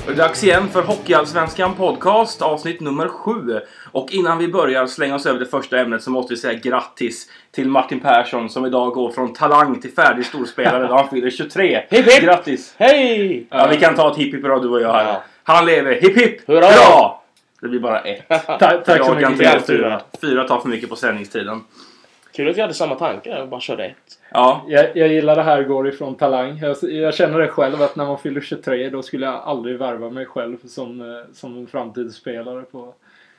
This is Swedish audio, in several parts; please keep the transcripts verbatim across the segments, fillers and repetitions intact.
Det är dags igen för Hockeyallsvenskan podcast, avsnitt nummer sju. Och innan vi börjar slänga oss över det första ämnet så måste vi säga grattis till Martin Persson som idag går från talang till färdig storspelare då han fyller tjugotre. Hipp hipp! Grattis! Hej! Ja, vi kan ta ett hipp hipp bra du och jag här. Ja. Han lever, hipp hipp! Hurra! Bra! Det blir bara ett. Tack, tack så Jag mycket. kan fyra. Fyra tar för mycket på sändningstiden. Kul att vi hade samma tankar och bara körde ett. Ja. Jag, jag gillar det här går ifrån talang. Jag, jag känner det själv att när man fyller tjugotre då skulle jag aldrig värva mig själv som, eh, som en framtidsspelare på,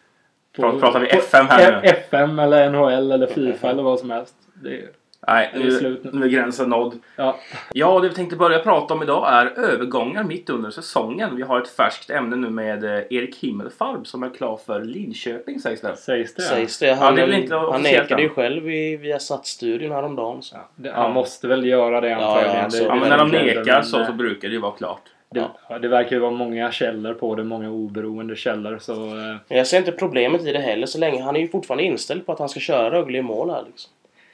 på Pratar vi F M här nu? F M eller N H L eller FIFA eller vad som helst. Det är, Nej, det är nu, slut nu. nu är gränsen nådd. Ja. Ja, det vi tänkte börja prata om idag är övergångar mitt under säsongen. Vi har ett färskt ämne nu med eh, Erik Himmelfarb som är klar för Linköping, sägs det. Sägs det? Sägs det. Han, Ja, det är väl inte han officiellt nekade ju än. själv i, via satt-studion häromdagen. Så. Ja, det, han måste väl göra det Ja, antagligen. ja, Det- så- Ja, det men när de verkar- nekar men, så, eh, så brukar det ju vara klart. Det, ja, det verkar ju vara många källor på det, många oberoende källor. Så, eh, Jag ser inte problemet i det heller så länge. Han är ju fortfarande inställd på att han ska köra Rögle i mål här liksom.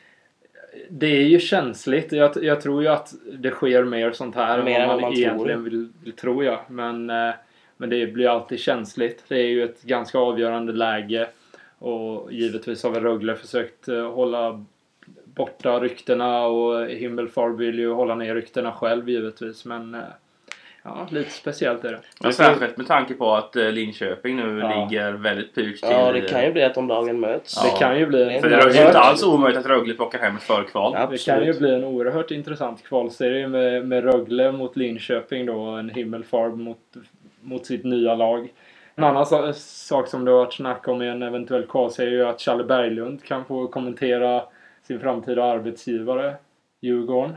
det är ju känsligt. Jag, jag tror ju att det sker mer sånt här Mer än än vad vad man man egentligen tror. vill, vill, tror jag. Men, eh, men det blir alltid känsligt. Det är ju ett ganska avgörande läge. Och givetvis har väl Rögle försökt eh, hålla borta ryktena. Och Himmelfarb vill ju hålla ner ryktena själv givetvis. Men eh, ja, lite speciellt är det. Men särskilt med tanke på att eh, Linköping nu Ja. ligger väldigt pyrt till. Ja, det kan ju bli att de lagen möts. Ja. Det kan ju bli... För det är ju inte alls omöjligt att Rögle plockar hem ett förkval. Ja. Det kan ju Absolut. bli en oerhört intressant kvalserie med, med Rögle mot Linköping då. En Himmelfarb mot, mot sitt nya lag. En annan sa- sak som det har varit snack om i en eventuell kvalserie är ju att Challe Berglund kan få kommentera sin framtida arbetsgivare, Djurgården.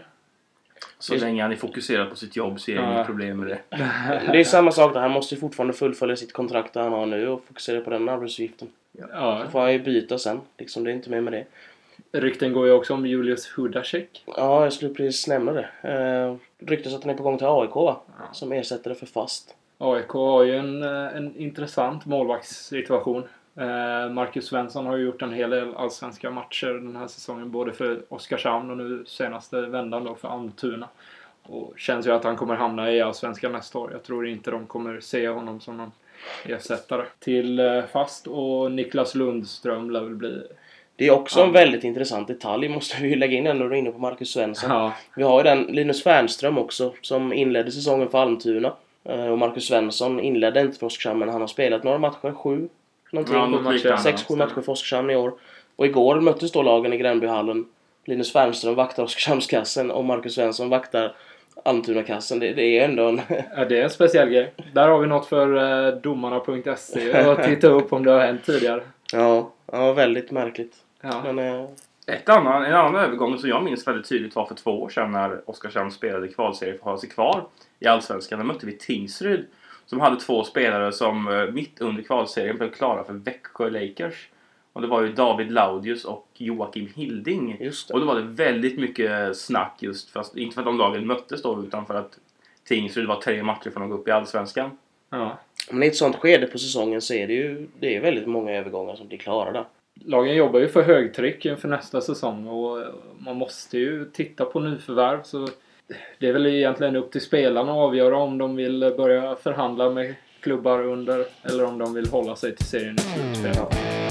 Så länge han är fokuserad på sitt jobb så är det Ja. inget problem med det. Det är samma sak där. Han måste ju fortfarande fullfölja sitt kontrakt där han har nu och fokusera på den arbetsuppgiften. Ja, Så får han ju byta sen. Liksom, det är inte mer med det. rykten går ju också om Julius Hudacek. Ja, jag skulle precis nämna det. Eh, ryktas att han är på gång till A I K va? Ja. Som ersättare för fast. A I K har ju en, eh, en intressant målvaktssituation. Eh, Marcus Svensson har ju gjort en hel del allsvenska matcher den här säsongen. Både för Oskarshamn och nu senaste vändan då för Almtuna. Och känns ju att han kommer hamna i allsvenskan nästa år. Jag tror inte de kommer se honom som någon ersättare till eh, fast. Och Niklas Lundström lär väl bli... Det är också Ja. en väldigt intressant detalj. Måste vi ju lägga in den när du är inne på Marcus Svensson. Ja, Vi har ju den Linus Fernström också. Som inledde säsongen för Almtuna. Eh, och Marcus Svensson inledde inte för Oskarshamn. Men han har spelat några matcher. Sju. Någonting. Ja, något liknande. Sex, sju matcher för Oskarshamn i år. Och igår möttes då lagen i Gränbyhallen. Linus Fernström vaktar Oskarshamnskassen. Och Marcus Svensson vaktar Almtuna-kassen. Det, det är ändå en... ja, det är en speciell grej. Där har vi något för eh, domarna punkt se att titta upp om det har hänt tidigare. ja, ja, väldigt märkligt. Ja. Men... Eh, Ett annan, en annan övergång som jag minns väldigt tydligt var för två år sedan när Oskarshamn spelade kvalserie för att hålla sig kvar i Allsvenskan. Då mötte vi Tingsryd som hade två spelare som eh, mitt under kvalserien blev klara för Växjö Lakers. Och det var ju David Laudius och Joakim Hilding. just det. Och då var det väldigt mycket snack just, fast inte för att de lagen möttes då utan för att Tingsryd var tre matcher från att gå upp i Allsvenskan. Ja. Men i ett sånt skede på säsongen så är det ju det är väldigt många övergångar som blir klara där. Lagen jobbar ju för högtryck inför nästa säsong och man måste ju titta på nyförvärv. Så det är väl egentligen upp till spelarna att avgöra om de vill börja förhandla med klubbar under eller om de vill hålla sig till serien i slutspel. Ja.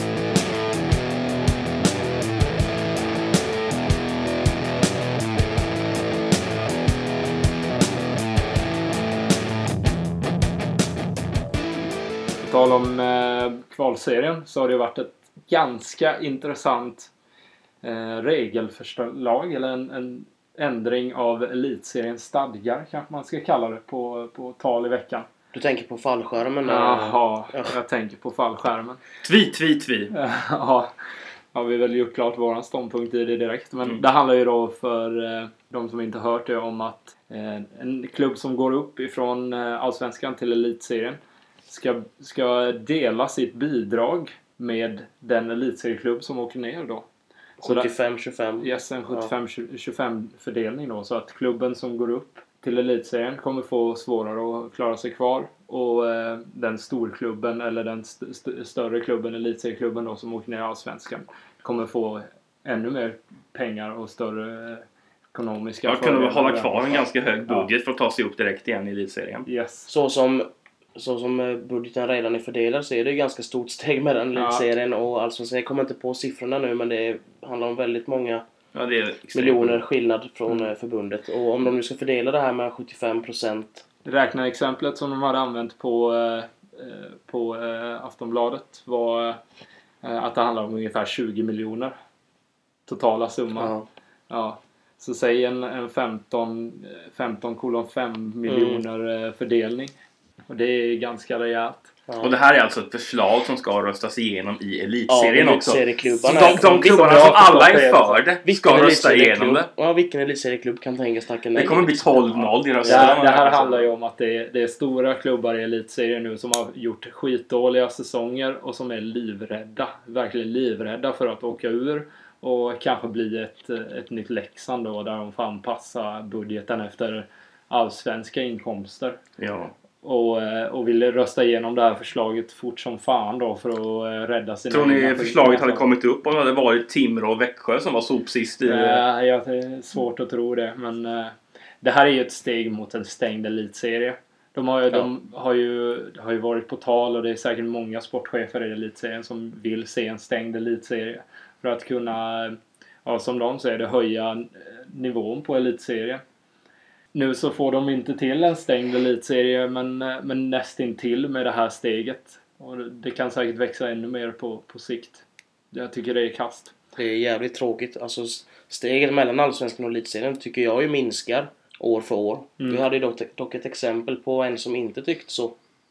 På tal om eh, kvalserien så har det varit ett ganska intressant eh, regelförslag eller en, en ändring av elitseriens stadgar kanske man ska kalla det på, på tal i veckan. Du tänker på fallskärmen? där? Jaha, jag tänker på fallskärmen. Tvi, tvi, tvi. Ja, har vi väl gjort klart våran ståndpunkt i det direkt. Men Mm. det handlar ju då för eh, de som inte hört det om att eh, en klubb som går upp ifrån eh, Allsvenskan till elitserien ska, ska dela sitt bidrag med den elitserieklubb som åker ner då. Så där- sjuttiofem tjugofem. Yes, en sjuttiofem tjugofem fördelning då. Så att klubben som går upp till elitserien kommer få svårare att klara sig kvar. Och eh, den storklubben eller den st- st- större klubben, elitserieklubben då, som åker ner i Allsvenskan kommer få ännu mer pengar och större eh, ekonomiska Jag kunde fördelar. hålla kvar en ganska hög budget för att ta sig upp direkt igen i elitserien. Yes. Så som så som budgeten redan är fördelad så är det ju ganska stort steg mellan Ja. elitserien och allsvenskan. Jag kommer inte på siffrorna nu, men det handlar om väldigt många Ja, det är extremt. miljoner skillnad från Mm. förbundet. Och om de nu ska fördela det här med sjuttiofem procent. Räkneexemplet som de hade använt på, eh, på eh, Aftonbladet var eh, att det handlar om ungefär tjugo miljoner totala summan. Ja. Ja. Så säg en, en femton kolon fem miljoner eh, fördelning. Och det är ganska rejält. Ja. Och det här är alltså ett förslag som ska röstas igenom i elitserien Ja, också. elitserieklubbarna. Så de, de klubbarna som alla är för det Vilken ska rösta elitserieklubb- igenom det. Ja, vilken elitserieklubb kan tänkas tacka nej? Det kommer bli tolv noll i Det rösterna. här, det här handlar ju om att det är, det är stora klubbar i elitserien nu som har gjort skitdåliga säsonger och som är livrädda. Verkligen livrädda för att åka ur och kanske bli ett, ett nytt Leksand då, där de får anpassa budgeten efter allsvenska inkomster. Ja. Och, och ville rösta igenom det här förslaget fort som fan då för att rädda sina Tror ni egna förslaget skit. hade kommit upp om det hade varit Timrå och Växjö som var sopsist i... Nej, jag är svårt att tro det. Men eh, det här är ju ett steg mot en stängd elitserie. De har ju, Ja. de har ju, det har ju varit på tal och det är säkert många sportchefer i elitserien som vill se en stängd elitserie. För att kunna, ja, som de säger, det höja nivån på elitserien. Nu så får de inte till en stängd elitserie men, men nästintill med det här steget. Och det kan säkert växa ännu mer på, på sikt. Jag tycker det är kast. Det är jävligt tråkigt. Alltså steget mellan allsvenskan och elitserien tycker jag ju minskar år för år. Mm. Vi hade ju dock, dock ett exempel på en som inte tyckte så.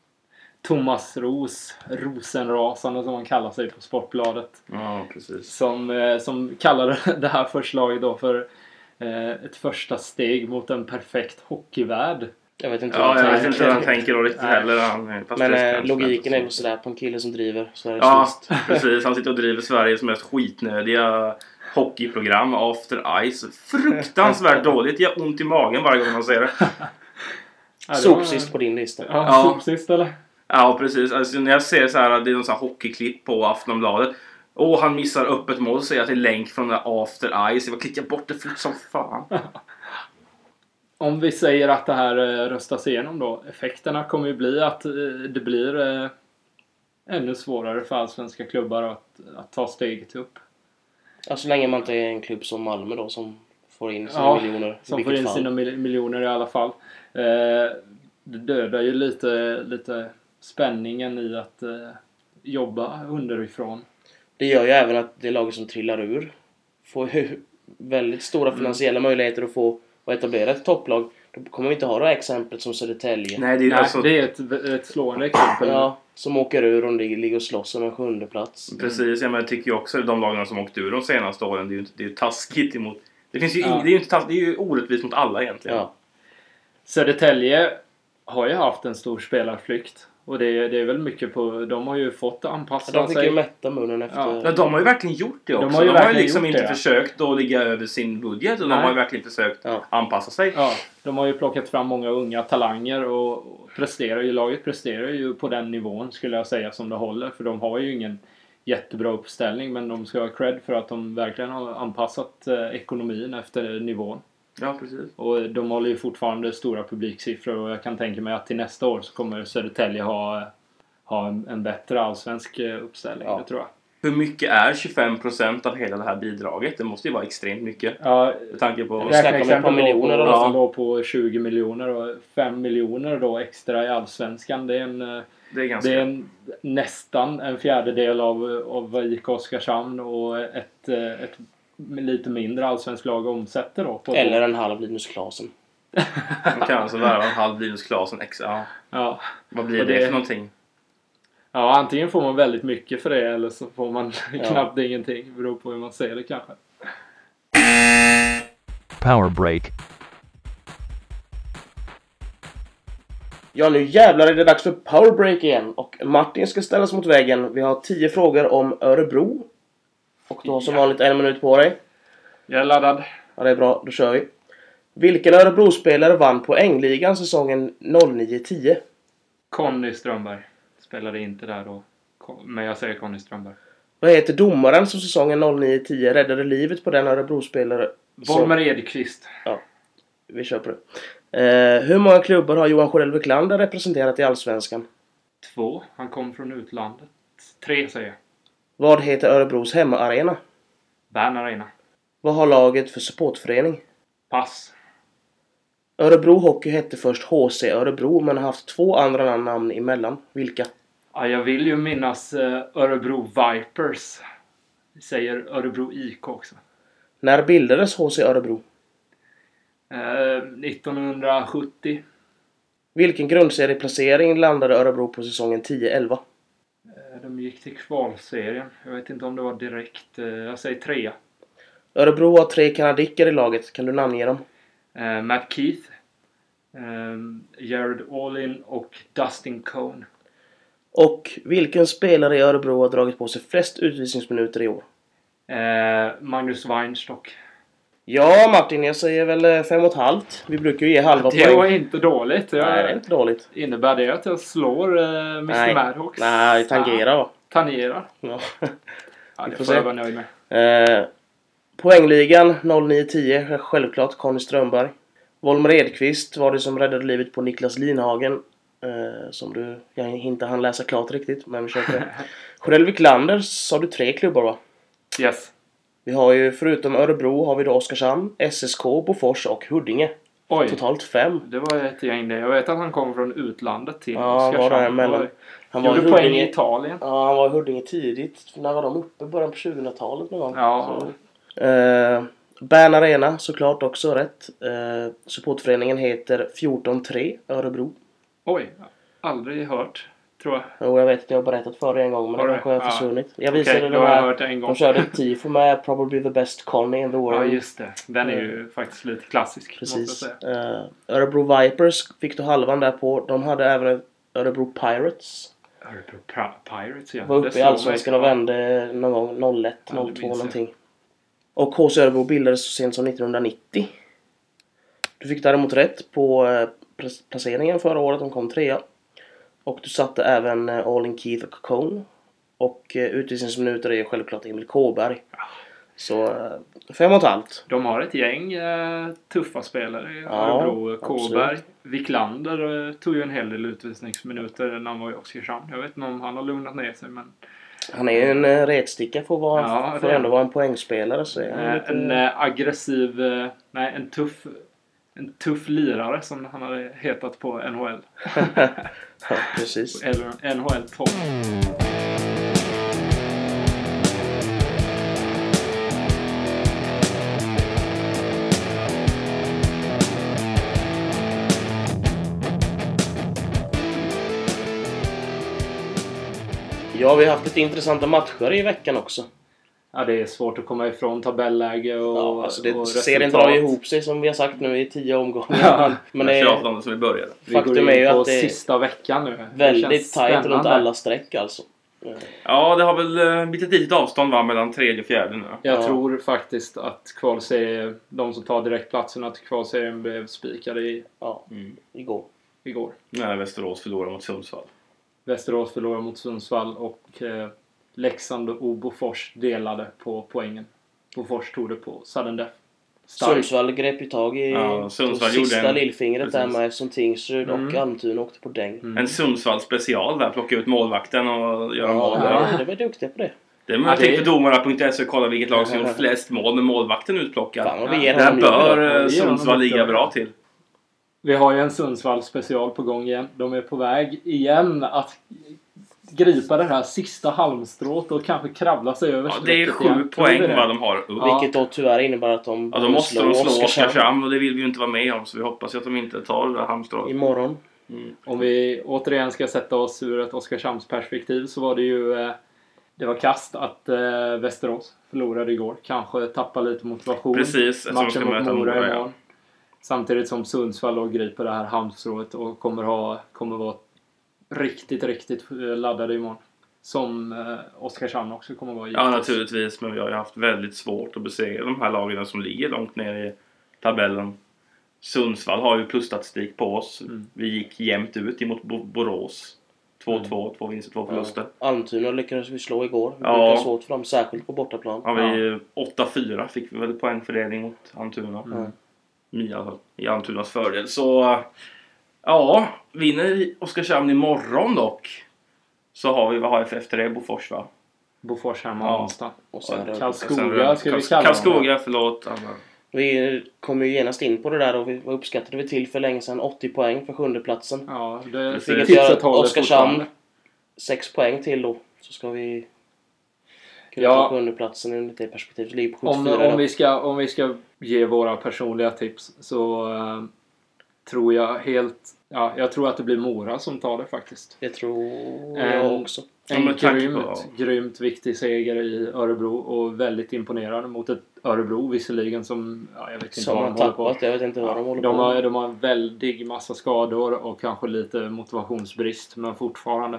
Thomas Ros, Rosenrasande som han kallar sig på Sportbladet. Ja, precis. Som, eh, som kallade det här förslaget då för eh, ett första steg mot en perfekt hockeyvärld. Jag vet inte Ja, vad jag han vet tänker. inte hur han tänker då riktigt Nej. heller. Han, fast Men det eh, kanske logiken är inte väl så. sådär på en kille som driver Sveriges Ja, ja. precis. Han sitter och driver Sveriges mest skitnödiga hockeyprogram, After Ice. Fruktansvärt dåligt. Det gör ont i magen varje gång man ser det. Ja, det var- Sopsist på din lista. Ja, Ja. sopsist eller? Ja, precis. Alltså, när jag ser så här, det är någon sån här hockeyklipp på Aftonbladet. Och han missar upp ett mål och säger att det är länk från den där After Ice. Jag klickar bort det fort som fan. Om vi säger att det här eh, röstas igenom då. Effekterna kommer ju bli att eh, det blir eh, ännu svårare för allsvenska klubbar att, att ta steget upp. Ja, så länge man inte är en klubb som Malmö då som får in sina Ja, miljoner. i Som vilket får in fall. sina mil- miljoner i alla fall. Eh, det dödar ju lite, lite spänningen i att eh, jobba underifrån. Det gör ju även att det laget som trillar ur får ju väldigt stora Mm. finansiella möjligheter att få och etablera ett topplag. Då kommer vi inte ha det här exemplet som Södertälje. Nej, det är ju Nej, alltså... det är ett, ett slående exempel. Ja, som åker ur och ligger ligger och slåss om en sjunde plats. Precis, ja, men jag tycker ju också att de lagarna som åkt ur de senaste åren, det är ju, inte, det är ju taskigt emot... Det finns ju Ja. ing, det är ju inte taskigt, det är ju orättvist mot alla egentligen. Ja. Södertälje har ju haft en stor spelarflykt. Och det, är- det är väl mycket på... De har ju fått anpassa De fick sig. ju mätta munnen efter... Ja. Ja, de har ju verkligen gjort det också. De De har har ju ju, verkligen liksom gjort inte det, ja. försökt att ligga över sin budget. Och de Nej. har ju verkligen försökt Ja. anpassa sig. Ja, de har ju plockat fram många unga talanger och och presterar ju, laget presterar ju på den nivån skulle jag säga som det håller. För de har ju ingen jättebra uppställning men de ska ha cred för att de verkligen har anpassat eh, ekonomin efter nivån. Ja, precis. Och de håller ju fortfarande stora publiksiffror och jag kan tänka mig att till nästa år så kommer Södertälje ha, ha en, en bättre allsvensk eh, uppställning, Ja. det tror jag. Hur mycket är tjugofem procent av hela det här bidraget? Det måste ju vara extremt mycket. Ja, Med tanke på... Vi snackar om ett par miljoner då, då. som låg på tjugo miljoner och fem miljoner då extra i allsvenskan. Det är en... eh, Det är ganska... Det är en, nästan en fjärdedel av, av I K Oskarshamn och ett, eh, ett lite mindre allsvensk lag omsätter då. På Eller en halv Linus Klasen. Man kan alltså värva en halv Linus Klasen extra. Ja. Ja. Vad blir Och det, det- för någonting? ja, antingen får man väldigt mycket för det eller så får man Ja. knappt ingenting. Det beror på hur man ser det kanske. Power break. Ja, nu jävlar är det dags för powerbreak igen. Och Martin ska ställas mot väggen. Vi har tio frågor om Örebro. Och du har som Ja. vanligt en minut på dig. Jag är laddad. Ja, det är bra. Då kör vi. Vilken Örebro-spelare vann poängligan säsongen noll nio tio? Conny Strömberg. Spelade inte där då. Men jag säger Conny Strömberg. Vad heter domaren som säsongen noll nio tio räddade livet på den Örebro-spelare? som- Volmer Edqvist. Vi kör på det. Eh, hur många klubbar har Johan Sjörell Wiklander representerat i Allsvenskan? Två. Han kom från utlandet. Tre säger jag. Vad heter Örebros hemmaarena? Bern Arena. Vad har laget för supportförening? Pass. Örebro Hockey hette först H C Örebro men har haft två andra namn emellan. Vilka? Ja, jag vill ju minnas eh, Örebro Vipers. Vi säger Örebro I K också. När bildades H C Örebro? Eh, nittonhundrasjuttio. Vilken grundserieplacering landade Örebro på säsongen tio elva? Eh, de gick till kvalserien. Jag vet inte om det var direkt. Eh, jag säger trea. Örebro har tre kanadiker i laget. Kan du namnge dem? Eh, Matt Keith. Eh, Jared Allin och Dustin Cohn. Och vilken spelare i Örebro har dragit på sig flest utvisningsminuter i år? Eh, Magnus Weinstock. Ja Martin, jag säger väl fem och ett halvt. Vi brukar ju ge halva Det poäng. var inte dåligt. Jag, Nej, det är inte dåligt. Innebär det att jag slår eh, mister Nej. Madhawks? Nej, tangera va? Tangerar. Ja. Ja, det får får jag se. vara nöjd med. Eh, poängligan noll nio tio, självklart Conny Strömberg. Volmer Edqvist var det som räddade livet på Niklas Linhagen. Eh, som du, jag inte hann läsa klart riktigt, men vi kör på det. Sjödell Wiklander sa du tre klubbar va? Yes. Vi har ju förutom Örebro har vi då Oskarshamn, S S K, Bofors och Huddinge. Oj. Totalt fem. Det var ett gäng det. Jag vet att han kom från utlandet till Ja, han var där emellan. Oj. Han var i Gjorde poäng i Huddinge, Italien. ja, han var i Huddinge tidigt. När var de uppe? Början på tjugohundratalet någon gång. Ja. Så, eh, Bern Arena såklart också rätt. Eh, supportföreningen heter fjorton tre Örebro. Oj. Aldrig hört. Tror jag. Jo, jag vet att jag har berättat för det en gång, men Har det du? kanske har Ja. försvunnit. Jag Okej, visade då den har jag här. hört det en gång. De körde ett tifo med Probably the best Conny in the world. Ja, just det. Den är ju faktiskt lite klassisk. Måste Precis. jag säga. Eh, Örebro Vipers fick du halvan där på. De hade även Örebro Pirates. Örebro Pri- Pirates, ja. Var Det uppe i slår Allsvenskan mig. och vände någon gång noll ett, Ja, det noll två minns jag. någonting. Och H C Örebro bildades så sent som nittonhundranittio. Du fick däremot rätt på eh, pres- placeringen förra året. De kom trea. Och du satte även eh, Allin Keith och Cohn. Och eh, utvisningsminuter är ju självklart Emil Kåberg. Så eh, fem och ett halvt. De har ett gäng eh, tuffa spelare i Ja, Örebro. Kåberg. absolut. Wiklander eh, tog ju en hel del utvisningsminuter när han var i Oskarshamn. Jag vet inte om han har lugnat ner sig, men Han är ju en eh, retsticka för att vara, Ja, för det är ändå han. vara en poängspelare. Så är han eh, lite... en eh, aggressiv, eh, nej en tuff en tuff lirare som han hade hetat på N H L. ja, precis. Eller N H L tolv. Ja, vi har haft lite intressanta matcher i veckan också. Ja, det är svårt att komma ifrån tabelläge och, Ja, alltså det, och serien drar ju ihop sig som vi har sagt nu i tio omgångar. Ja. Men Det det är är tjatandet som vi började. Vi faktum går in är ju på att det är sista veckan nu. Det väldigt känns tajt runt spännande. alla streck alltså. Ja, det har väl eh, blivit ett litet avstånd va, mellan tredje och fjärde nu. Jag Ja. tror faktiskt att kvalserien, de som tar direktplatserna till kvalserien blev spikade i, Ja, Mm. igår. igår. När Västerås förlorar mot Sundsvall. Västerås förlorade mot Sundsvall och eh, Leksand och Bofors delade på poängen. Bofors tog det på sudden death. Starkt. Sundsvall grep ju tag i Ja, Sundsvall på sista gjorde en- lillfingret där precis. med eftersom Tingsryd och Mm. Almtuna åkte på däng. Mm. En Sundsvall special där, plocka ut målvakten och göra mål. Ja, Ja. ja. Det var duktiga på det. Det är Ja, möjligt det- för domarna punkt se och kolla vilket lag som gjort flest mål med målvakten utplockad. Fan vad vi Ja, ger Där honom bör nu. eh, Ja, det ger honom Sundsvall mycket. ligga bra till. Vi har ju en Sundsvall special på gång igen. De är på väg igen att gripa det här sista halmstrået och kanske kravla sig över Ja, det är strecket sju igen. Tror poäng vi det? vad de har upp. Ja. Vilket då tyvärr innebär att de Ja, då måste de slå Oskarshamn Oskarshamn och det vill vi ju inte vara med om så vi hoppas ju att de inte tar det där halmstrået. imorgon. Om vi återigen ska sätta oss ur ett Oskarshamns perspektiv så var det ju eh, det var kast att eh, Västerås förlorade igår. Kanske tappa lite motivation. Precis, eftersom de Matchen ska mot möta Mora Mora, ja. imorgon. Samtidigt som Sundsvall då griper det här halmstrået och kommer ha kommer vara riktigt, riktigt eh, laddade imorgon. Som eh, Oskarshamn också kommer vara. Ja, givetvis. naturligtvis, men vi har ju haft väldigt svårt att besegra de här lagen som ligger långt ner i tabellen. Sundsvall har ju plusstatistik på oss. Mm. Vi gick jämnt ut emot Bo- Borås. två två, Mm. två vinster, två förluster. Ja. Almtuna lyckades vi slå igår. Vi Ja. brukar ha svårt för dem, särskilt på bortaplan. Ja, vi åtta fyra fick vi väl poängfördelning mot Almtuna. Mm. I, alla- I Almtunas fördel. Så ja, vinner Oskarshamn imorgon dock. Så har vi, vad har vi efter det? Bofors, va? Bofors hemma Ja. onsdag. Och sen Rögle. Karlskoga ska vi Karls- kalla dem. Karlskoga, förlåt. Anna. Vi kom ju genast in på det där och vi, vad uppskattade vi till för länge sedan? åttio poäng för sjunde platsen. Ja, det Precis. Vilket tipset gör håller Oskarshamn fortfarande. sex poäng till då. Så ska vi kunna Ja. ta sjunde platsen i det perspektivet. Så ligger på Om, sjuttiofyra om, då. vi ska, om vi ska ge våra personliga tips så eh, tror jag helt... Ja, jag tror att det blir Mora som tar det faktiskt. Det tror En- jag också. Ja, En men tack grymt, på- grymt viktig seger i Örebro och väldigt imponerande mot ett Örebro visserligen som... Ja, jag vet inte Som vad har de håller på. tappat. Jag vet inte vad de håller De på har, med. de har en väldig massa skador och kanske lite motivationsbrist men fortfarande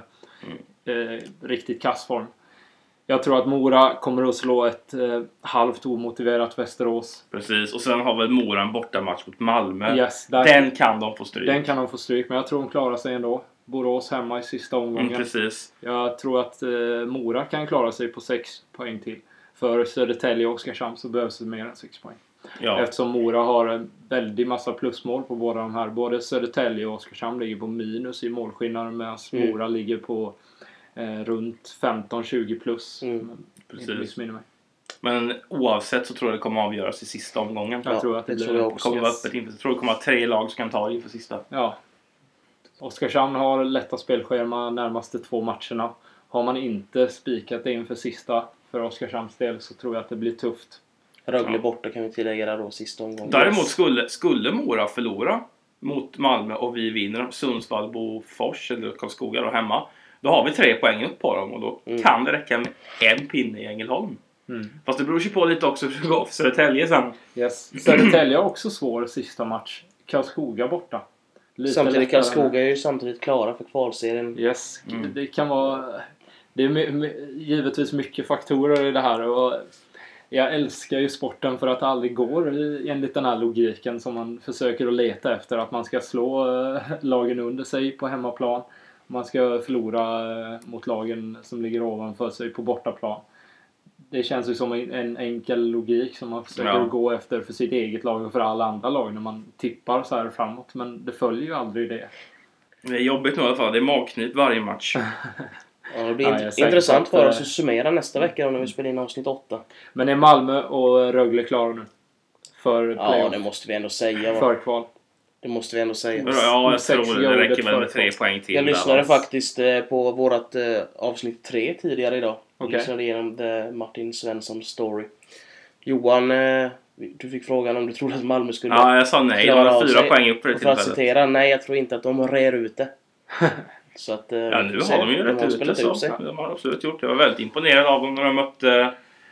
eh, riktigt kassform. Jag tror att Mora kommer att slå ett eh, halvt omotiverat Västerås. Precis, och sen har väl Mora en bortamatch mot Malmö. Yes, där, Den kan de få stryk. den kan de få stryk men jag tror de klarar sig ändå. Borås hemma i sista omgången. Mm, precis. Jag tror att eh, Mora kan klara sig på sex poäng till. För Södertälje och Oskarshamn så behövs det mer än sex poäng. Ja. Eftersom Mora har en väldigt massa plusmål på båda de här. Både Södertälje och Oskarshamn ligger på minus i målskillnad medan Mm. Mora ligger på eh, runt femton tjugo plus. Mm. Precis. Inte missminner mig. Men oavsett så tror jag det kommer att avgöras i sista omgången. Jag Ja, tror att det, det blir tror jag Det också. kommer vara Yes. öppet inför. Jag tror det kommer att vara tre lag som kan ta det inför sista. Ja. Oskarshamn har lätta spelschema närmaste två matcherna. Har man inte spikat det inför sista för Oskarshamns del så tror jag att det blir tufft. Rögle Ja. borta kan vi tillägga där då sista omgången. Däremot skulle, skulle Mora förlora mot Malmö och vi vinner Sundsvall, Bofors eller Karlskoga då hemma. Då har vi tre poäng upp på dem och då Mm. kan det räcka med en pinne i Ängelholm. Mm. Fast det beror ju på lite också hur det går för Södertälje sen. Yes. Södertälje har också svår sista match. Karlskoga borta. Lite Samtidigt lättare. Karlskoga är ju samtidigt klara för kvalserien. Yes, Mm. det kan vara... Det är my, my, givetvis mycket faktorer i det här och jag älskar ju sporten för att det aldrig går i- enligt den här logiken som man försöker att leta efter. Att man ska slå eh, lagen under sig på hemmaplan. Man ska förlora eh, mot lagen som ligger ovanför sig på bortaplan. Det känns ju som en, en enkel logik som man försöker Ja. att gå efter för sitt eget lag och för alla andra lag när man tippar så här framåt. Men det följer ju aldrig det. Det är jobbigt nu i alla fall. Det är magknip varje match. Ja, det blir Ja, int- jag är säker intressant på att, för oss eh, att summera nästa vecka när vi spelar in avsnitt åtta. Men är Malmö och Rögle klara nu? För Ja, playoff? det måste vi ändå säga. Va? För kval? Det måste vi ändå säga. Ja, jag Sex tror det. Det jobbet räcker väl med för tre oss. poäng till. Jag där, lyssnade va? faktiskt eh, på vårat eh, avsnitt tre tidigare idag. Jag Okej. lyssnade igenom The Martin Svensson story. Johan, eh, du fick frågan om du trodde att Malmö skulle Ja, jag sa nej. Det klara av var fyra sig. poäng upp på det Och för att tillfället. citera, nej jag tror inte att de rer ut det. Så att, eh, Ja, vi nu får har se. de ju rätt ut det. spelat Så. ut sig. De har absolut gjort det. Jag var väldigt imponerad av dem när de mötte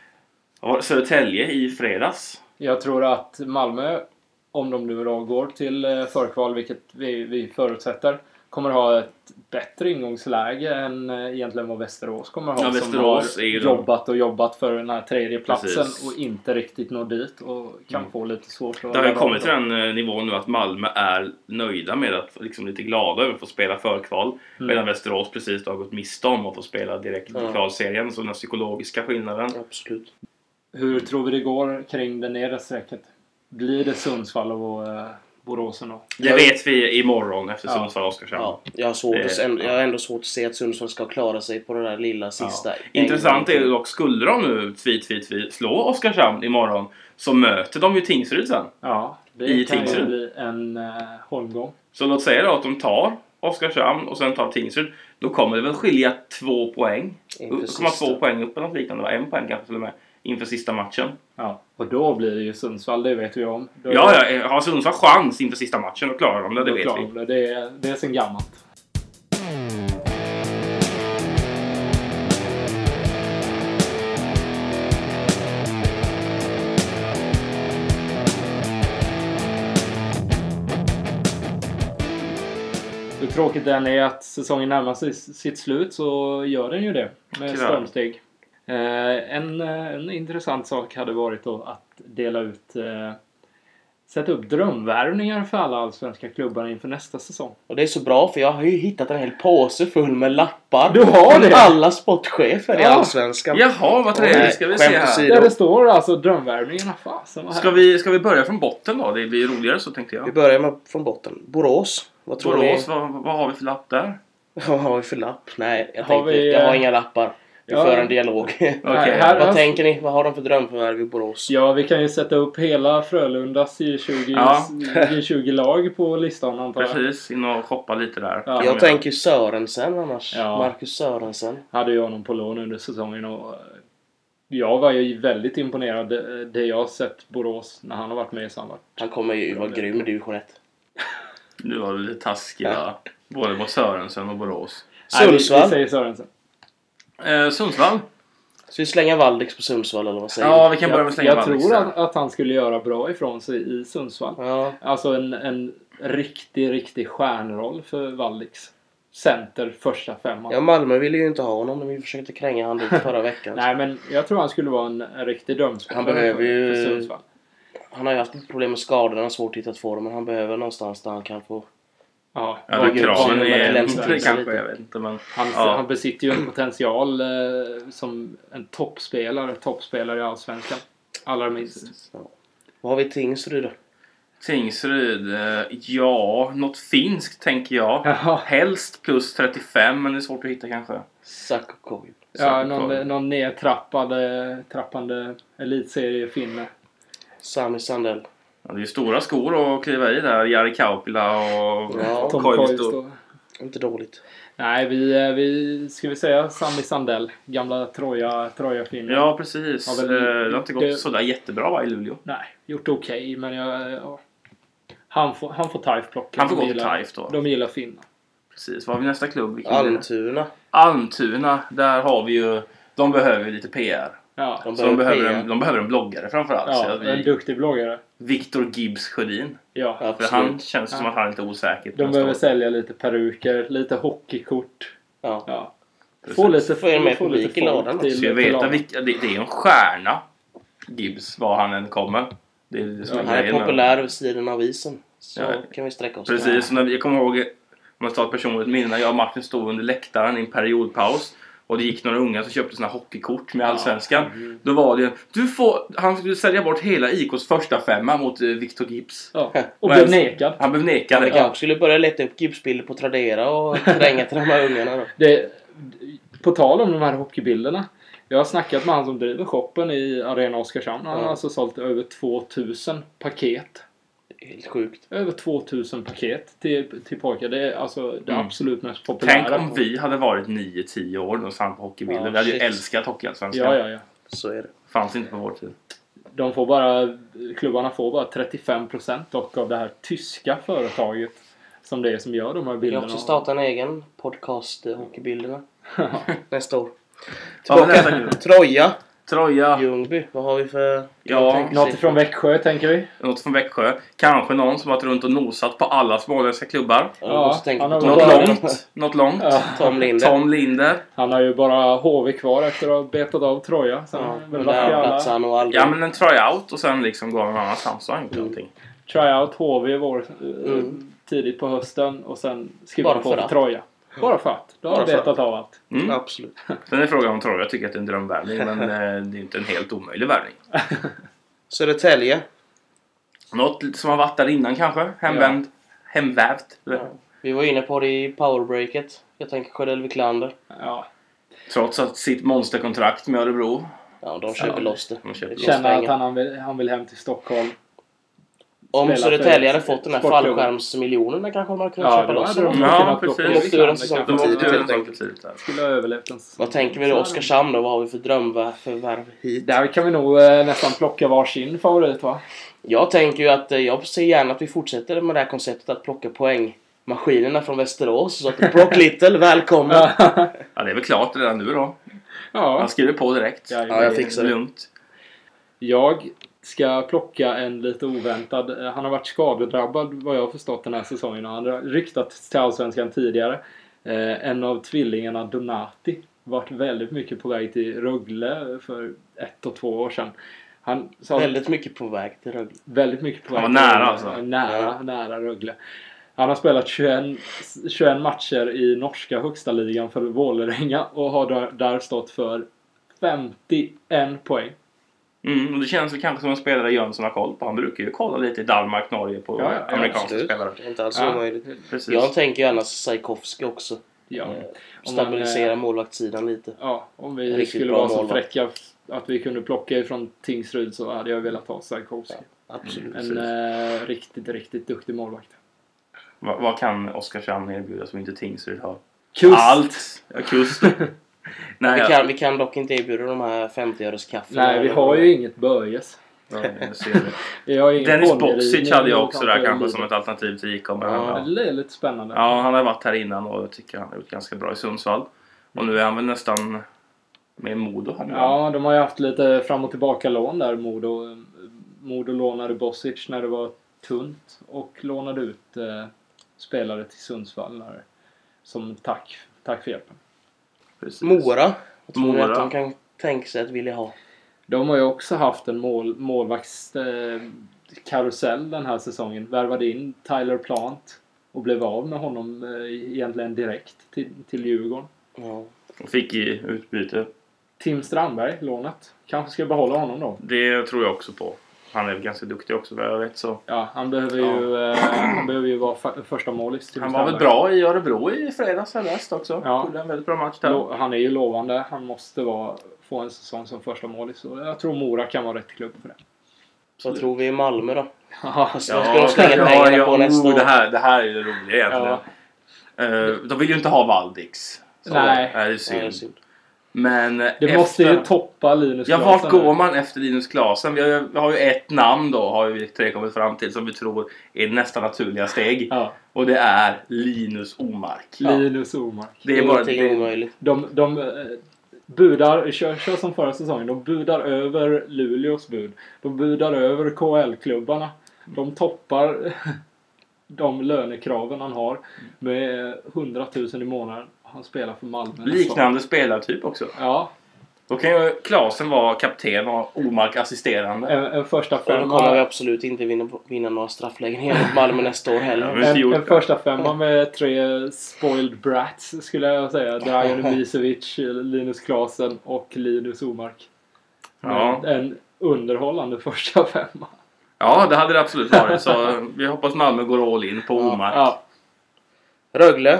ja, Södertälje i fredags. Jag tror att Malmö, om de nu då går till eh, förkval, vilket vi, vi förutsätter, kommer ha ett bättre ingångsläge än eh, egentligen vad Västerås kommer ha. Ja, som Västerås har är ju de- jobbat och jobbat för den här tredje platsen Precis. och inte riktigt når dit och kan Mm. få lite svårt att Det har ju ladda kommit om till dem. den eh, nivån nu att Malmö är nöjda med att liksom lite glada över att få spela förkval. Mm. Medan Västerås precis då har gått miste om att få spela direkt i Ja. kvalserien. Så den psykologiska skillnaden. Absolut. Hur tror vi det går kring det nedre strecket? Blir det Sundsvall och eh, Boråsen då? Det vet vi imorgon efter Ja. Sundsvall och Oskarshamn. Ja, jag, har svårt Det- att, se- jag har ändå svårt att se att Sundsvall ska klara sig på det där lilla sista. Intressant är dock, skulle de nu tweet, tweet, tweet, slå Oskarshamn imorgon så möter de ju Tingsryd sen. Ja, det I kan ju Tingsryd. bli en eh, holmgång. Så låt säga då att de tar Oskarshamn och sen tar Tingsryd. Då kommer det väl skilja två poäng. Inför Upp, komma sista. två poäng upp eller något liknande. Va? En poäng kanske till och med. Inför sista matchen. Ja, och då blir det ju Sundsvall, det vet vi om. Då Ja, ja, har Sundsvall chans inför sista matchen då klarar de det, det då vet klarar vi. de Det, det, är, det är sen gammalt. Hur tråkigt den är att säsongen närmar sig sitt slut så gör den ju det med Tyvärr. stormsteg. Eh, en, eh, en intressant sak hade varit då att dela ut eh, sätta upp drömvärvningar för alla allsvenska klubbar inför nästa säsong. Och det är så bra för jag har ju hittat en hel påse full med lappar. Du har från det? alla sportchefer i Ja. Allsvenskan. Jaha, vad Nej, trevligt. Ska vi se skämt här. åsido. Där det står alltså drömvärvningarna. Fasen vad Ska vi, ska vi börja från botten då? Det blir roligare så tänkte Vi jag. börjar med från botten. Borås. Vad tror Borås, ni? vad, vad har vi för lapp där? Vad har vi för lapp? Nej, jag, Har tänkte, vi, jag har eh, inga lappar. Vi ja. för en dialog. Okej. här- Vad tänker ni? Vad har de för drömförvärv i Borås? Ja, vi kan ju sätta upp hela Frölundas J tjugo, Ja. J tjugo-lag på listan antar jag. Precis, in och shoppa lite där. Ja. Jag tänker Sörensen annars. Ja. Marcus Sörensen. Hade jag honom på lån under säsongen och eh, jag var ju väldigt imponerad det, det jag har sett Borås när han har varit med i samma. Han kommer ju vara grym i division ett. Nu var du lite taskig va? Både mot Sörensen och Borås. Nej, vi, vi Sundsvall. säger Sörensen. Eh, Sundsvall? Så vi slänger Valdix på Sundsvall eller vad säger Ja, du? vi kan börja med Jag, att slänga jag Valdix tror där. att, att han skulle göra bra ifrån sig i Sundsvall. Ja. Alltså en, en riktig, riktig stjärnroll för Valdix. Center första femman. ja, Malmö ville ju inte ha honom när vi försökte kränga han dit förra veckan. Nej, men jag tror han skulle vara en, en riktig drömspelare Han behöver för, ju- för Sundsvall. Han har ju haft problem med skador, han har svårt att hitta form, men han behöver någonstans där han kan få... Ja, Ja, och den kraven Gud, är Gud, inte Gud, kanske, lite. jag vet inte men... Han, Ja. han besitter ju en potential eh, som en toppspelare, toppspelare i Allsvenskan. Allra minst. Vad har vi i Tingsryd då? Tingsryd, eh, ja, något finskt tänker jag. Jaha. Helst plus trettiofem, men det är svårt att hitta kanske. Sakokovi. Ja, Säkert någon, kvar. någon nedtrappade trappande elitseriefinne. Sami Sandell. Ja, det är ju stora skor att kliva i där. Jari Kaupila och Ja. Tom Koivisto. Koivisto. Inte dåligt. Nej, vi, eh, vi ska vi säga Sami Sandell. Gamla Troja, Troja-finnen. Ja, precis. Ja, väl, Eh, det har inte gått det- sådär jättebra va, i Luleå. Nej, gjort okej, men jag... Ja. Han får, han får Taif plocka. Han får De gå till gillar- Taif då. De gillar finnar. Precis. Vad har vi nästa klubb? Vilken är det? Almtuna. Almtuna. Där har vi ju... De behöver ju lite P R. Ja, De Så de behöver, P R. en, de behöver en bloggare framförallt. Så ja att en vi, duktig bloggare. Victor Gibbs Sjödin. Ja. För Absolut. han känns som Ja. att han är lite osäker. på De nästa behöver år. sälja lite peruker, lite hockeykort. Ja. Ja. Precis. Få lite, Få in mer få publik lite i folk ladan. till- Så jag till vet ladan. att vilka, det, det är en stjärna. Gibbs, var han än kommer. Det är det som Ja, är Han är grejen med populär vid sidan av isen. Så Ja. kan vi sträcka oss. Precis, när vi, jag kommer ihåg, om man tar ett personligt minne, när jag och Martin stod under läktaren i en periodpaus och det gick några unga som köpte såna hockeykort med Allsvenskan. Då var det, du får, han skulle sälja bort hela I K:s första femma mot eh, Victor Gibbs. Ja. Och Men- blev nekad. Han blev nekad. Vi kanske skulle börja leta upp Gibbsbilder på Tradera och kränga till de här ungarna då. Det, på tal om de här hockeybilderna. Jag har snackat med han som driver shoppen i Arena Oskarshamn. Han har Ja. alltså sålt över tvåtusen paket. Det är helt sjukt. Över tvåtusen paket till, till pojkar. Det är alltså det Mm. absolut mest populära. Tänk om vi hade varit nio tio år någonstans på hockeybilden. Ja, vi hade ju shit. älskat hockeyallsvenskan. Ja, ja, ja. Så är det. Fanns inte på vår tid. De får bara, klubbarna får bara trettiofem procent dock av det här tyska företaget. Som det är som gör de här Vi kan bilderna. också starta en egen podcast, eh, Hockeybilderna. Nästa år. Ja, men nästa Tillbaka. klubb. Troja. Troja. Ljungby. Vad har vi för... Ja, tänker Något sig? från Växjö tänker vi. Något från Växjö. Kanske någon som har varit runt och nosat på alla småländska klubbar. Ja, Ja, måste tänka han på har Tom Något Ja. långt. Något långt. Ja. Tom Linder. Tom Linder. Han har ju bara H V kvar efter att ha betat av Troja. Sen Ja, har han men väl varit i där alla platsar han och aldrig. Ja, men en tryout och sen liksom går någon annanstans. Så har han gjort Mm. någonting. tryout H V vår, eh, Mm. tidigt på hösten och sen skriva Bara på för för att. Troja. Bara för att. Då har Bara han för betat av allt. Mm. Absolut. Sen är frågan om Troja. Jag tycker att det är en drömvärvning. Men eh, det är inte en helt omöjlig värvning. Södertälje. Något som har varit där innan kanske. Hemvänd. Hemvävt. Ja. Vi var inne på det i powerbreaket. Jag tänker Sjödell Wiklander. Ja. Trots att sitt monsterkontrakt med Örebro. Ja, de köper Ja. loss det. De köper Det loss Känner att pengar. han, han, vill, han vill hem till Stockholm. Om spela Södertälje för hade fått den här sportklubben. fallskärmsmiljonerna kanske man kunnat Ja, köpa då loss hade de dem. Ja, kunnat precis. plocka De måste göra en säsong Wiklander, för De kanske. måste tidigt, göra helt en enkelt. sak för tidigt där. Skulle ha överlevt en säsong. Vad tänker vi då? Oskarshamn då? Vad har vi för drömförvärv hit? Där kan vi nog eh, nästan plocka varsin favorit va? Jag tänker ju att eh, jag ser gärna att vi fortsätter med det här konceptet att plocka poäng. Maskinerna från Västerås. Så att Brock Little, välkommen! Ja, det är väl klart redan nu då. Ja. Han skriver på direkt. Ja, Ja, jag fixar det. Lugnt. Jag ska plocka en lite oväntad. Han har varit skadedrabbad vad jag har förstått den här säsongen. Han har ryktats till Allsvenskan tidigare. Eh, en av tvillingarna Donati varit väldigt mycket på väg till Rögle för ett och två år sedan. Han sa Väldigt mycket på väg till Rögle. väldigt mycket på väg Han var till nära, Rögle. alltså. Nära, Ja. nära Rögle. Han har spelat tjugoett, tjugoett matcher i norska högsta ligan för Vålerenga och har där, där stått för femtioen poäng. Mm, och det känns väl kanske som en spelare Jönsson har koll på. Han brukar ju kolla lite i Danmark, Norge på Ja, ja, amerikanska absolut. spelare. Det är inte alls Ja. omöjligt. Precis. Jag tänker ju annars Sajkovski också. Ja. Eh, Om stabilisera man, eh, målvaktssidan lite. Ja, om vi Riktigt skulle bra vara så målvakt. fräcka att vi kunde plocka ifrån Tingsryd så hade jag velat ha Sarkowski. Absolut. En eh, riktigt, riktigt duktig målvakt. Va, vad kan Oskarshamn erbjuda som inte Tingsryd har? Kust! Allt! Ja, kust. Nej, vi, kan, vi kan dock inte erbjuda de här femtio-öres kaffe. Nej, vi har ju inget Börjes. ja, jag ser det. Vi har ingen Dennis Ponjerin, Boksic hade jag också där utanför kanske som Lidl. ett alternativ till I K. Men Ja. han, Det är lite spännande. ja, han har varit här innan och jag tycker han har gjort ganska bra i Sundsvall. Och nu är han väl nästan med Modo här nu. Ja, de har ju haft lite fram och tillbaka lån där, Modo. Modo lånade Bosic när det var tunt och lånade ut eh, spelare till Sundsvall när, som tack, tack för hjälpen. Precis. Mora. Jag tror Mora. att de kan tänka sig att vilja ha. De har ju också haft en mål, målvakts eh, karusell den här säsongen. Värvade in Tyler Plant och blev av med honom eh, egentligen direkt till, till Djurgården. Ja. Och fick i utbyte. Tim Strandberg, lånet. Kanske ska behålla honom då. Det tror jag också på. Han är ganska duktig också vad jag vet så. Ja, han behöver ju, eh, han behöver ju vara fa- första målis. Tim Han var väl Strandberg. bra i Örebro i fredags här väst också. Ja. Gjorde en väldigt bra match där. Lo- Han är ju lovande. Han måste vara, få en säsong som första målis. Så jag tror Mora kan vara rätt klubb för det. Så tror vi i Malmö då. Ja, Så ska de slänga pengarna på nästa oh, år. det, här, det här är det roliga egentligen. Eh, de vill ju inte ha Valdix. Så, Nej. Det är Ja, synd. det är synd. Men det efter... måste ju toppa Linus Ja, Klasen vart nu. går man efter Linus Klasen? Vi har, ju, vi har ju ett namn då, har vi tre kommit fram till, som vi tror är nästa naturliga steg. Ja, Och det är Linus Omark. Linus Omark. Det är bara Ingenting det, omöjligt. De, de eh, budar, kör, kör som förra säsongen, de budar över Luleås bud. De budar över K L-klubbarna. De toppar de lönekraven han har med hundratusen i månaden. Han spelar för Malmö nästa år. liknande spelartyp också. Ja, Då kan ju Klasen vara kapten och Omark assisterande. en, en första Och då kommer vi femma. absolut inte vinna, vinna några strafflägen mot Malmö nästa år Ja, heller. men- inte En, gjort en det. första femma med tre spoiled brats skulle jag säga. Dragan Ibisevic, Linus Klasen och Linus Omark. Ja. En underhållande första femma. Ja, det hade det absolut varit. Så vi hoppas Malmö går all in på Omark. Ja, Rögle.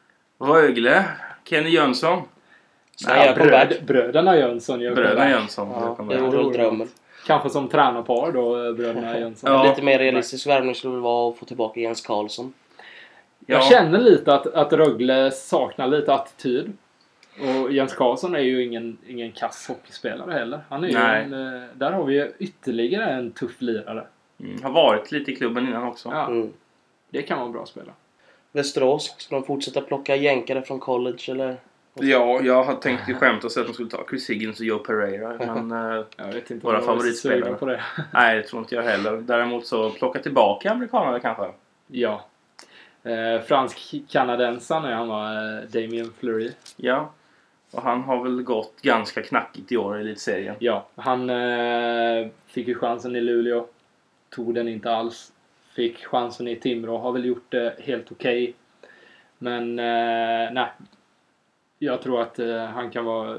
Rögle, Kenny Jönsson. Ska jag ja, comeback? bröd, bröderna Jönsson gör Bröderna comeback. Jönsson. Ja, kommer det jag. vore väl drömmen. Kanske som tränarpar då, bröderna Jönsson. Ja. Lite mer realistisk värvning skulle väl vara att få tillbaka Jens Karlsson. Jag Ja. känner lite att, att Rögle saknar lite attityd. Och Jens Karlsson är ju ingen, ingen kass hockeyspelare heller. Han är ju Nej. en, eh, där har vi ju ytterligare en tuff lirare. Mm, har varit lite i klubben innan också. Ja, Mm. det kan vara en bra spelare. Västerås. Ska de fortsätta plocka jänkare från college eller? Ja, jag hade tänkt i skämt och säga att de skulle ta Chris Higgins och Joe Pereira. Men eh, Jag vet inte Våra om jag är favoritspelare. sugen på det. nej, det tror inte jag heller. Däremot så plocka tillbaka amerikanerna kanske. Ja. Eh, fransk-kanadensaren är han var eh, Damien Fleury. Ja. Och han har väl gått ganska knackigt i år i elitserien. Ja, han eh, fick ju chansen i Luleå. Tog den inte alls. Fick chansen i Timrå. Har väl gjort det helt okej. Men eh, nej. Jag tror att eh, han kan vara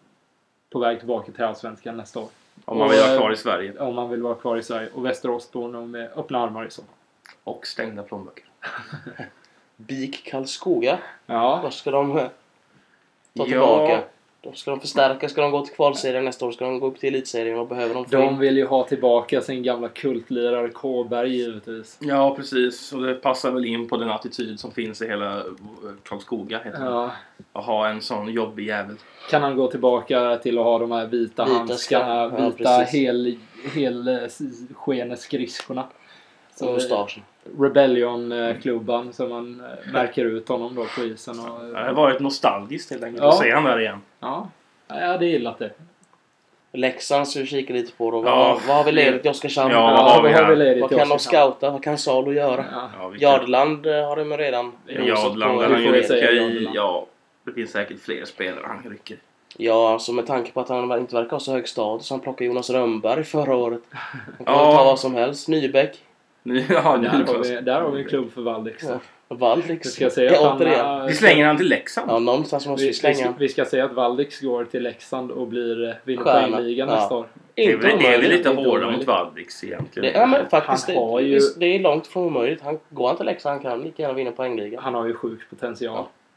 på väg tillbaka till Allsvenskan nästa år. Om man Och, vill vara eh, kvar i Sverige. Om man vill vara kvar i Sverige. Och Västerås står nog med öppna armar i så fall. Och stängda plånböcker. BIK Karlskoga. Ja, Då ska de eh, ta Ja. tillbaka. Då ska de förstärka. Ska de gå till kvalserien nästa år? Ska de gå upp till elitserien? Och behöver de få de in? vill ju ha tillbaka sin gamla kultlirare Kåberg givetvis. Ja, precis. Och det passar väl in på den attityd som finns i hela eh, Karlskoga. Heter det. Ja. Att ha en sån jobbig jävel. Kan han gå tillbaka till att ha de här vita, Vita handskarna, skor. Ja, vita precis. hel, hel eh, skeneskridskorna. Och mustaschen. Rebellion-klubban som man eh, märker ut honom då på isen. Och, Det har varit nostalgiskt helt enkelt Ja. att se han där igen. ja, jag hade gillat det. Leksand ska vi kika lite på då. Ja. Vad, vad har vi ledigt i Oskarshamn? Ja, Ja, vad har vi här? ledigt Vad i kan de Oskarshamn? scouta? Vad kan Salo göra? Ja. Ja, vi kan- Jardeland eh, har de redan. Jadland, det han får vi ju säga, rycka i. Jardeland. Ja, det finns säkert fler spelare han rycker. Ja, alltså med tanke på att han inte verkar ha så hög status. Han plockade Jonas Rönnberg förra året. Han kan Ja. ta vad som helst. Nybäck. Nu, ja, Där, nu har vi, där har vi en klubb för Valdix. Ja. Valdix. Vi ska säga att Ja, han, återigen. eh, vi slänger han till Leksand. Ja, någonstans måste vi, vi slänga vi, han. vi ska säga att Valdix går till Leksand och blir, eh, vinner Stjärna. poängligan Ja. nästa år. Det är, Inte väl- är vi omöjligt. lite inte hårda omöjligt. mot Valdix egentligen. Det, ja, men faktiskt, Han det, har ju- det, det är långt från omöjligt. Han, går han till Leksand kan han lika gärna vinna poängligan. Han har ju sjuk potential.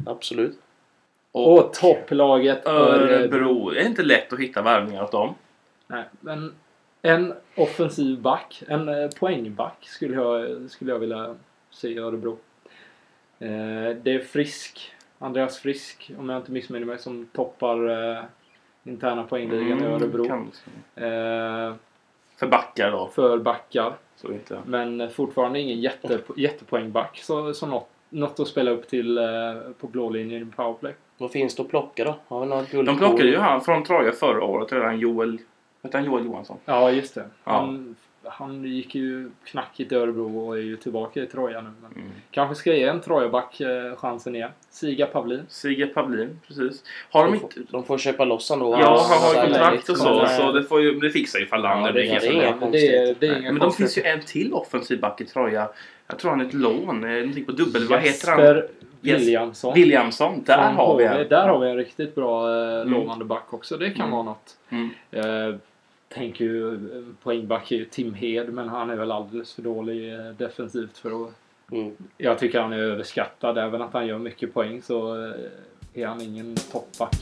Absolut. Och, och topplaget Örebro. Det är inte lätt att hitta värvningar åt dem. Nej, men en offensiv back, en eh, poängback skulle jag, skulle jag vilja se i Örebro. Eh, det är Frisk, Andreas Frisk, om jag inte missminner mig, som toppar eh, interna poängligan Mm, i Örebro. kan- Eh, För backar då. för backar. Så inte. Men fortfarande ingen jätte, jättepoängback. Så, så något, något att spela upp till eh, på blålinjen i powerplay. Vad finns det att plocka då? Har vi några guld? De plockade ju han från Troja förra året, redan Joel, vet han Joel Johansson. Ja, just det. Ja. Han, han gick ju knackigt i Örebro och är ju tillbaka i Troja nu. Men Mm. kanske ska ge en Trojaback eh, chansen igen. Siga Pavlin. Sigge Pavlin, precis. Har de De, inte... får, de får köpa loss han då. Ja, Hans- han har ju där kontrakt och läget. så, Men, så det, får ju, det fixar ju Fallander. Ja, det det- är det inga är problem. inga det, är- det är Nej, inga men de finns ju en till offensiv back i Troja. Jag tror han är ett lån, eh, någonting på dubbel. Vad heter han? Jesper Williamson. Williamson, där Från har vi H V. en. Där har vi en riktigt bra eh, Mm. lovande back också. Det kan Mm. vara något. Mm. Jag tänker ju, eh, poängback är ju Tim Hed, men han är väl alldeles för dålig eh, defensivt för att... Mm. Jag tycker han är överskattad. Även att han gör mycket poäng så eh, är han ingen toppback.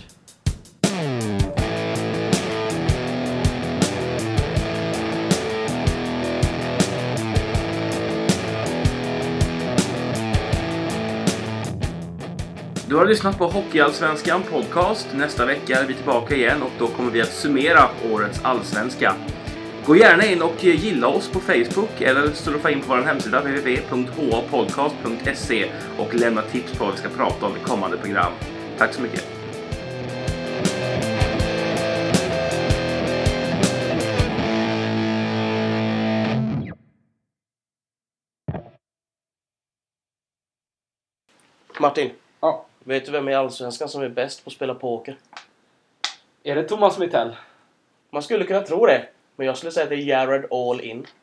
Du har lyssnat på Hockeyallsvenskan podcast. Nästa vecka är vi tillbaka igen och då kommer vi att summera årets allsvenska. Gå gärna in och gilla oss på Facebook eller surfa in på vår hemsida w w w punkt h a podcast punkt s e och lämna tips på vad vi ska prata om i kommande program. Tack så mycket! Martin, Ja. vet du vem i Allsvenskan som är bäst på att spela poker? Är det Thomas Mittell? Man skulle kunna tro det, men jag skulle säga att det är Jared All In.